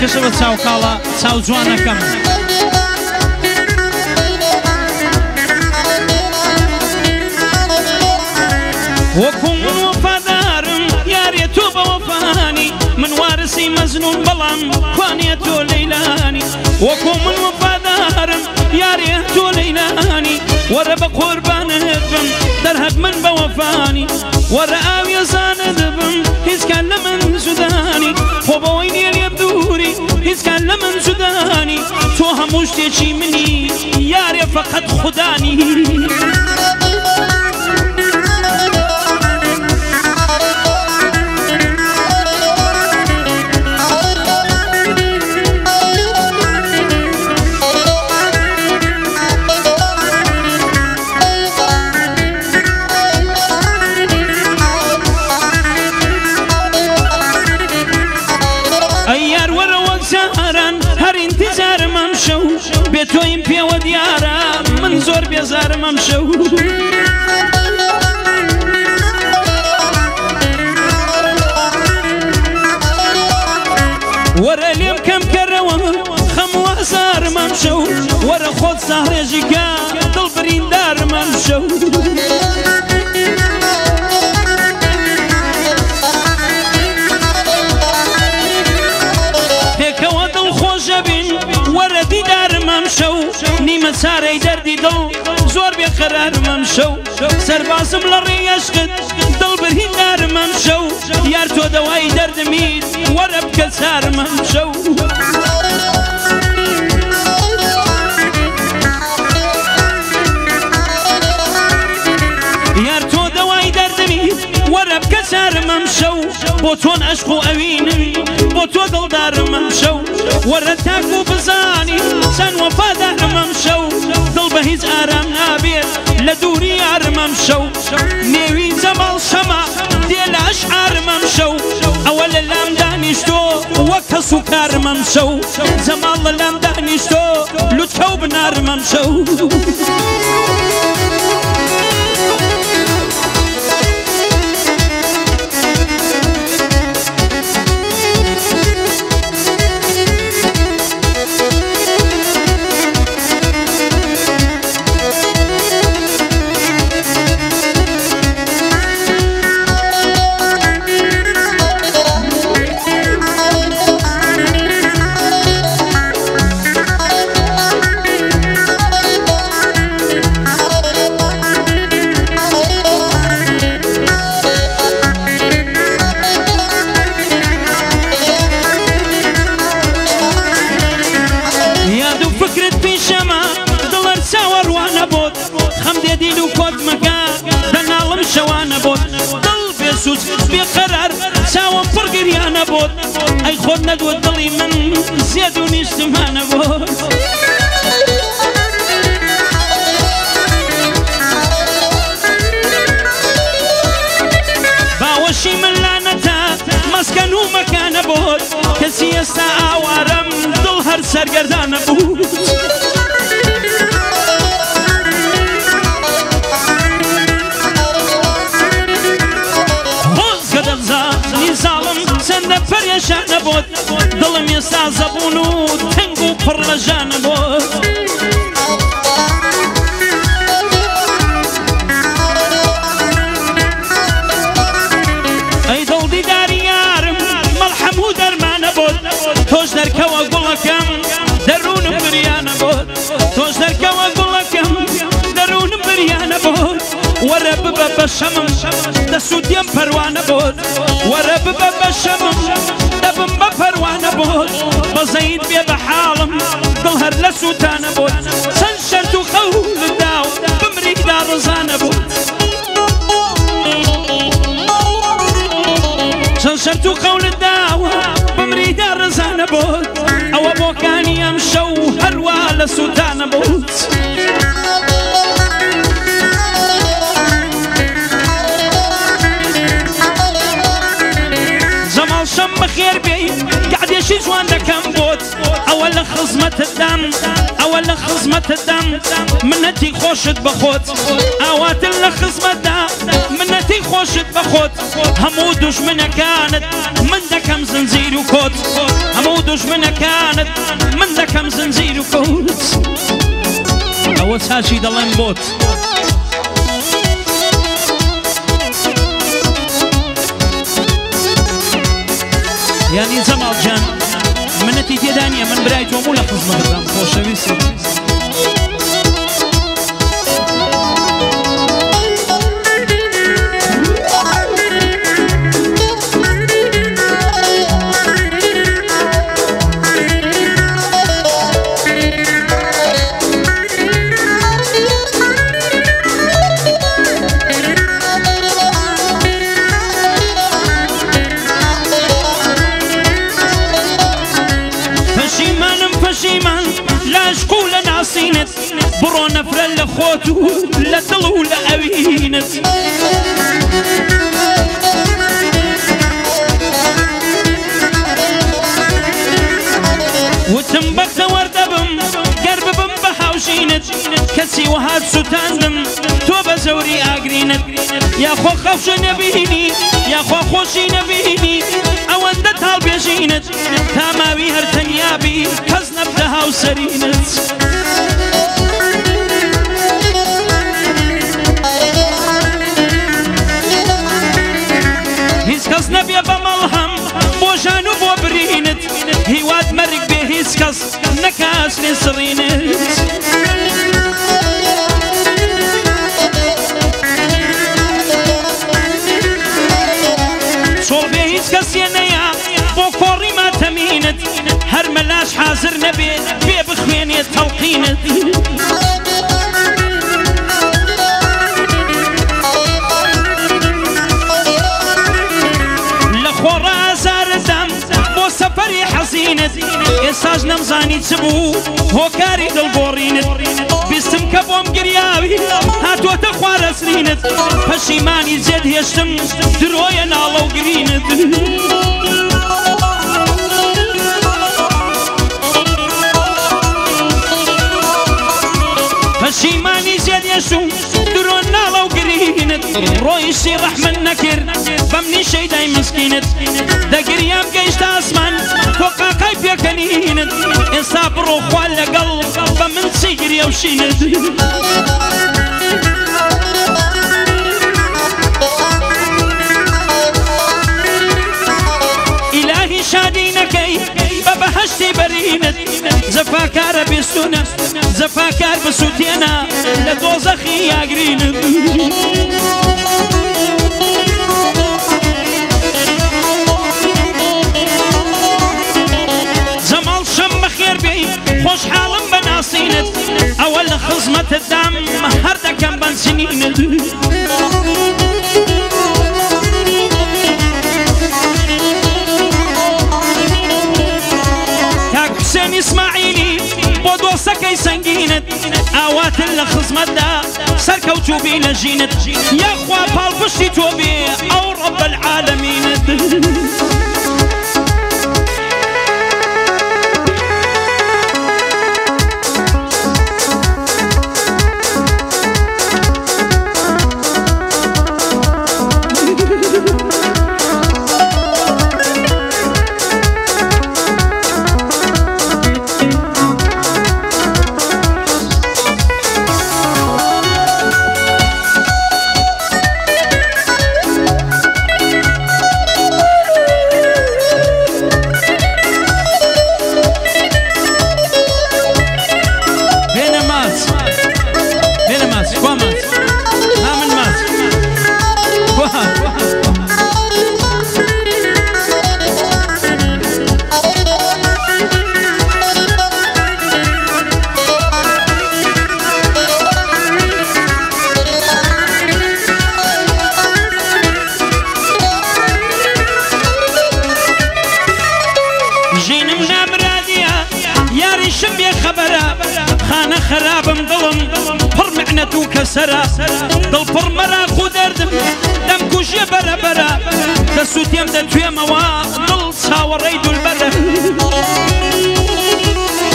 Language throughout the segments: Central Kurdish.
کەشەوە چاوکاڵە چاو جوانەکەم وەکو من وەفادارم یارێ تۆ بە وەفانی من وارسی مەزنون بەڵام کوانێ تۆ لەیلانی وەکو من وەفادارم یارێ تۆ لەیلانی وەرە بە قوربانت بم دەرهەب من بە وەفانی وەرە ئاویێزانە دەبم هیچکان لە من جودانی خۆ بەوەی نییە لێم دووری هیچکان لە من جودانی تۆ هەموو شتێکی منی یارێ فەقەت خودانی بێتۆیم پێوە دیارە من زۆر بێزارم ئەم شەو وەرە لێم کەم کەرەوە خەم وازارم ئەم شەو وەرە خۆت ساڕێژی کە دڵ بریندارم ئەم شەو پێکەوە دڵخۆشە بین وەرە دیدارم ئەم شەو نیمە چارەی دەردی دڵ زۆر بێقەرارم ئەم شەو سەربازم لە ڕێی عەشقت دڵ بریندارم ئەم شەو یار تۆ دەوای دەردمیت وەرە بکە چارم ئەم شەو یار تۆ دەوای دەردمیت وەرە بکە چارم ئەم شەو بۆ تۆن عەشق و ئەوینم بۆ تۆ دڵدارم ئەم شەو وەرە تاکو بزانی چەند وەفادارم ئەم شەو دڵ بە هیچ ئارام نابێت لە دووری یارم ئەم شەو نێوی جەماڵ شەمە دێ لە ئەشعارم ئەم شەو ئەوە لە لام دانیشتۆ وەک کەس و کارم ئەم شەو جەماڵ لە لام دانیشتۆ لوتکە و بنارم ئەم شەو بێقەرار چاوم پڕ گریانە بۆت ئەی خۆت نەدوت دڵی من زێد و نیشتمانە بۆت باوەشی من لانەتە مەسکەن و مەکانە بۆت کەسی ئێستا ئاوارەم دڵ هەر سەرگەردانە بوو چەندە پەرێشانە بۆت دڵم ئێستا زەبوون و تەنگ و پڕ لە ژانە بۆت ئەی دڵ دیداری یارم مەڵحەم و دەرمانە بۆت تۆش دەرکەوە گوڵەکەم دەروونم بریانە بۆت تۆش دەرکەوە گوڵەکەم دەروونم بریانە بۆت وەرە ببە بە شەمم دەسوودیم پەروانە بۆت وەرە ببە بە شەمم دەبم بە پەروانە بۆت بەزەید بێ بە حاڵم دڵ هەر لە سووتانە بۆت چەند شەرت و خەول داو بمریدا ڕزانە بۆت چەند شەرت و خەول داوە بمریدا ڕزانە بۆت ئەوە بۆکانی ئەم شەو هەروە لە سووتانە بۆت شەم بەخێر بێ گعدێشی جوان دەکەم بۆت ئەوە أول خصمة الدم أول خصمة الدم منتي خوشت بخوت أوات الخصمة الدم منتي خوشت بخوت همودوش من كانت من دكم زنزير وكوت همودوش من كانت من دكم زنزير وكوت أول ساشي دلين بوت يعني زمال جان منتي تيدانية من برايت ومولا خصمة الدم خوش بيسي برو نفر لخوتو لدلو لأوينت وتنبقت وردبم قرببم بحوشينت كسي وهاد ستاندم توب زوري اقرينت يا خو خوش نبيني يا خو خوشي نبيني اوند طالب يجينت تماوي هرتنيابي كزنب دها وسرينت هيسكس نبي بملهم بوجانو بوبرينت هيواد مرق به هيسكس نكاس نسرينت صول به هيسكس ينيا بوكوري ما تمينت هر ملاش حاضر نبي بخوين يتلقينت سفري حزينت إساج نمزاني تسبو هو كاري دلبورينت بيسم كبوم قرياوي هاتو تخوار سرينت فشيماني زيد هيشتم درويا نالو قرينت فشيماني زيد هيشتم درو نالو قرينت رويشي رحمن نكر بمني شي داي مسكينت دا قريام قيشت اسمان توقع كيف يكنينت انصاب روح ولا قلب بمن سيجري وشينت إلهي شادينكي ببهشتي برينت زفاكار بسنة زفاكار بسوتينا لدوزخي يا قرينت خوش حالم بناصينت أول خصمة الدم هردا كم بنسنينت كاك حسين إسماعيلي بودو سكي سنجينت أوات الخصمة دا سركوتو بينا جينت يا أخوة بالبشتي توبي أو رب العالمين خرابم ظلم پر معنتو كسرا دل پر مراخو دردم دم كوشي برا برا دسوتيم دا توي موا دل صاوري دول برا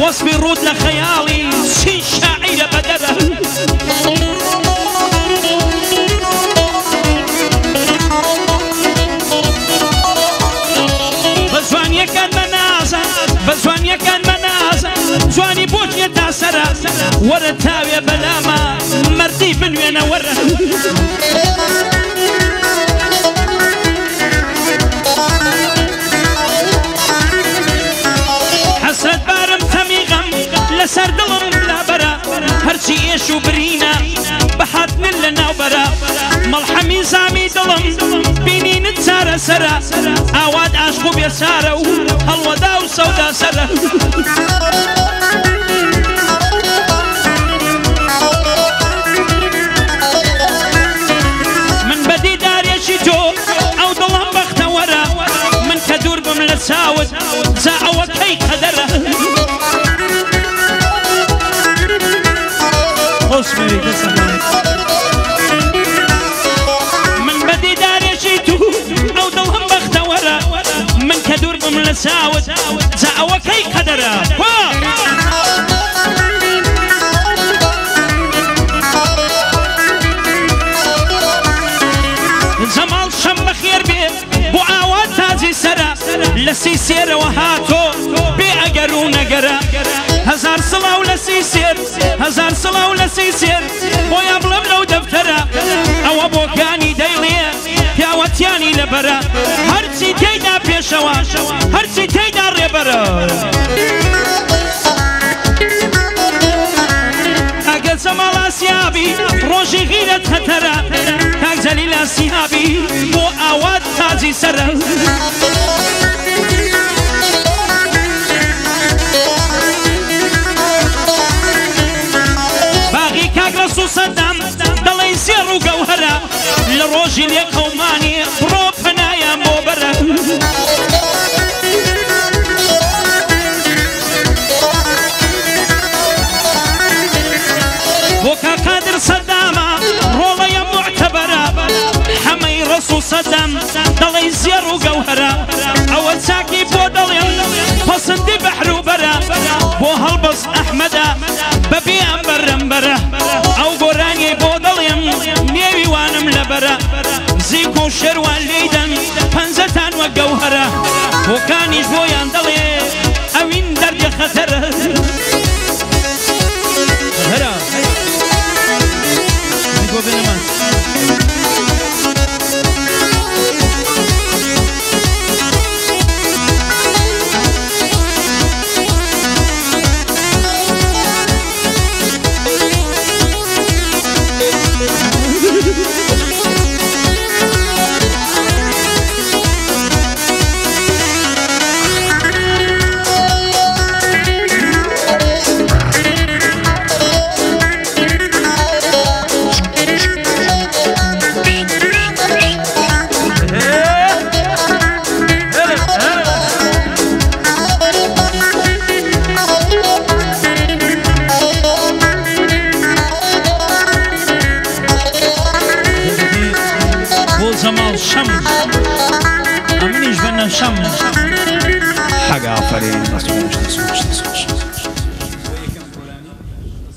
وصفي رود لخيالي سين شاعر بدره بزوانيا كان منازة بزوانيا كان منازة زواني بوجي تاسرة ورتاوية بلاما مردي من وين ورا حسرت بارم تميغم لسر دلم لا برا هرچي ايشو برينا بحاتن لنا وبرا ملحمي زامي دلم بيني نتسارة سرا اواد عشقو بيسارة هالودا وسودا سرا من بدي دار يشيتو او دلم بختورا من كدور بملساود زاعوا كي قدره من بدي دار يشيتو او دلهم بختورا من كدور بملساود زاعوا كي قدره زمال شم بخير بي بو عواد تازي سرا لسيسير وهاتو بي اقرو نقرا هزار صلاة ولسيسير هزار صلاة ولسيسير بو يبلم لو دفترا او ابو كاني ديليه پیاوتیانی لبرا هرچی تیدا پیشوا هرچی تیدا ربرا اگل زمال آسیابی روشی غیرت خطرا تاک زلیل آسیابی بو آواد تازی سرا باقی کاک رسو صدام دلی زیر و گوهرا لروجی لی قومانی برو پنایا موبرا وكا قادر صداما رولا معتبرا حمي رسول صدام دلي زير وقوهرا اول ساكي بو دليم فصندي بحر وبرا بو هلبس احمدا ببي امبر امبرا او قراني بو دليم نيوي وانم لبرا زيكو شروان ليدن فنزتان وقوهرا وكاني بويان دلي اوين درجة خطر هرا Go Benamas. شم حاجة عفرين